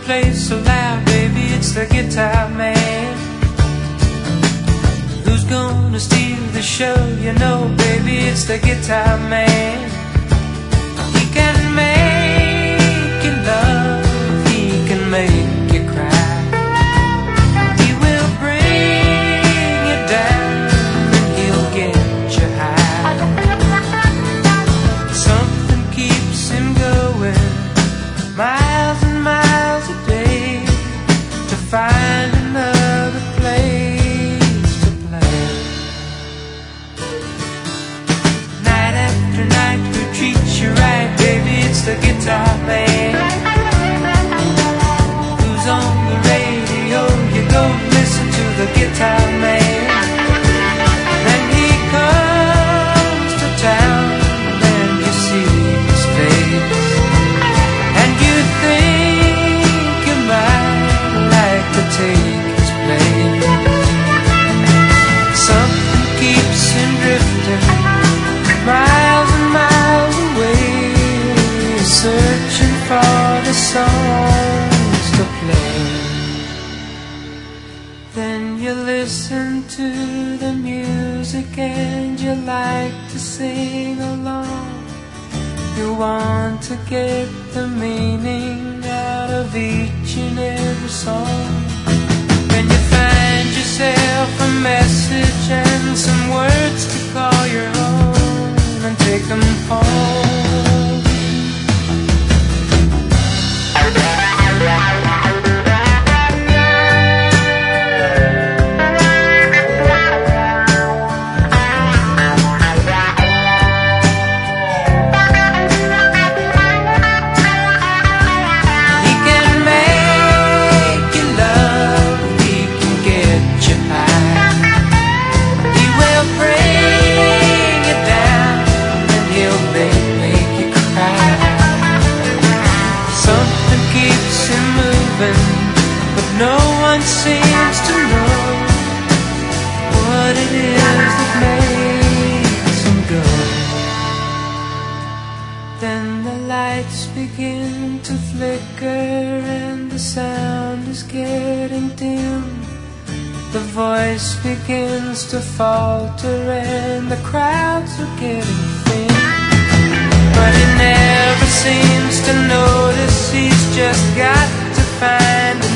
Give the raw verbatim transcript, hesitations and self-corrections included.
plays so loud, baby, it's the guitar man. Who's gonna steal the show? You know, baby, it's the guitar man. He can make you love, he can make you cry. He will bring you down and he'll get you high. Something keeps him going miles and miles a day to find another place to play. Night after night, who treats you right, baby, it's the guitar man. Who's on the radio? You go listen to the guitar man. Then he comes to town and you see his face, and you think you might like to take his place. Something keeps him drifting miles and miles away, searching for the songs to play. Then you listen to the music and you like to sing along. You want to get the meaning out of each and every song. Then you find yourself a message and some words to call your own and take them home. He can make you love, he can get you high. He will bring you down and he'll make, make you cry. Something keeps him moving, but no one seems to know what it is that makes him go. Then the lights begin to flicker and the sound is getting dim. The voice begins to falter and the crowds are getting thin. But he never seems to notice, he's just got to find a